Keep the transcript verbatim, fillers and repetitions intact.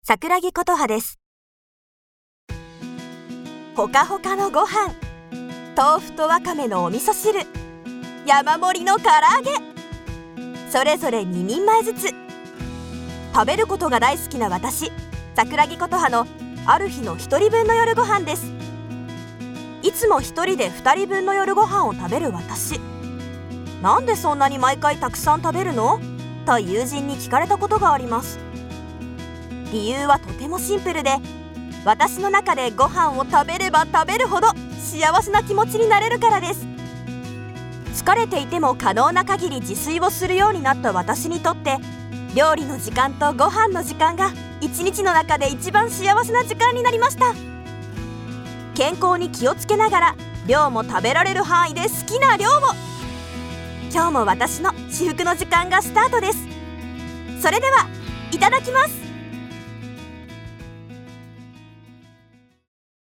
桜木琴葉です。ほかほかのご飯、豆腐とわかめのお味噌汁、山盛りの唐揚げ、それぞれににんまえずつ。食べることが大好きな私、桜木琴葉のある日のひとりぶんの夜ご飯です。いつもひとりでふたりぶんの夜ご飯を食べる私。なんでそんなに毎回たくさん食べるの？と友人に聞かれたことがあります。理由はとてもシンプルで、私の中でご飯を食べれば食べるほど幸せな気持ちになれるからです。疲れていても可能な限り自炊をするようになった私にとって、料理の時間とご飯の時間が一日の中で一番幸せな時間になりました。健康に気をつけながら量も食べられる範囲で好きな量を。今日も私の至福の時間がスタートです。それではいただきます。